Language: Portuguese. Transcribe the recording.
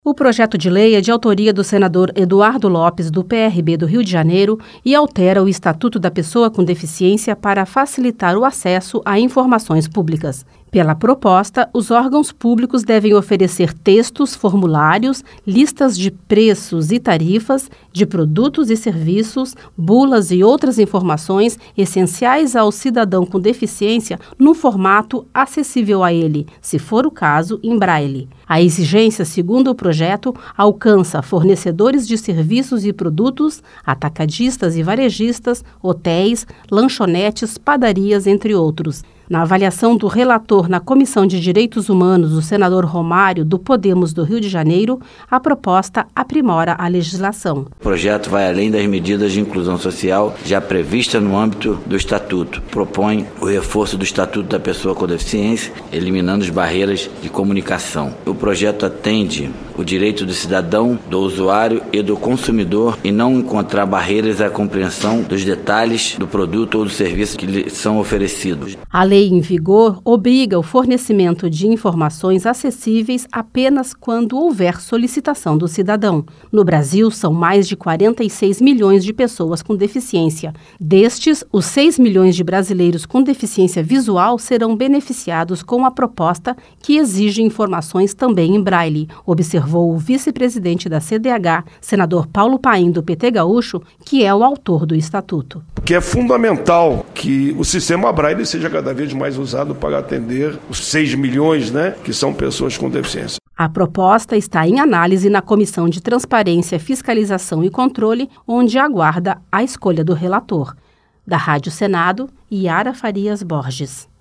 O projeto de lei é de autoria do senador Eduardo Lopes, do PRB do Rio de Janeiro, e altera o Estatuto da Pessoa com Deficiência para facilitar o acesso a informações públicas. Pela proposta, os órgãos públicos devem oferecer textos, formulários, listas de preços e tarifas de produtos e serviços, bulas e outras informações essenciais ao cidadão com deficiência no formato acessível a ele, se for o caso, em braille. A exigência, segundo o projeto, alcança fornecedores de serviços e produtos, atacadistas e varejistas, hotéis, lanchonetes, padarias, entre outros. Na avaliação do relator na Comissão de Direitos Humanos, o senador Romário, do Podemos do Rio de Janeiro, a proposta aprimora a legislação. O projeto vai além das medidas de inclusão social já previstas no âmbito do Estatuto. Propõe o reforço do Estatuto da Pessoa com Deficiência, eliminando as barreiras de comunicação. O projeto atende o direito do cidadão, do usuário e do consumidor e não encontrar barreiras à compreensão dos detalhes do produto ou do serviço que lhe são oferecidos. A lei em vigor obriga o fornecimento de informações acessíveis apenas quando houver solicitação do cidadão. No Brasil, são mais de 46 milhões de pessoas com deficiência. Destes, os 6 milhões de brasileiros com deficiência visual serão beneficiados com a proposta que exige informações também em braille, observou o vice-presidente da CDH, senador Paulo Paim, do PT Gaúcho, que é o autor do estatuto. Que é fundamental que o sistema braille seja cada vez mais usado para atender os 6 milhões, que são pessoas com deficiência. A proposta está em análise na Comissão de Transparência, Fiscalização e Controle, onde aguarda a escolha do relator. Da Rádio Senado, Yara Farias Borges.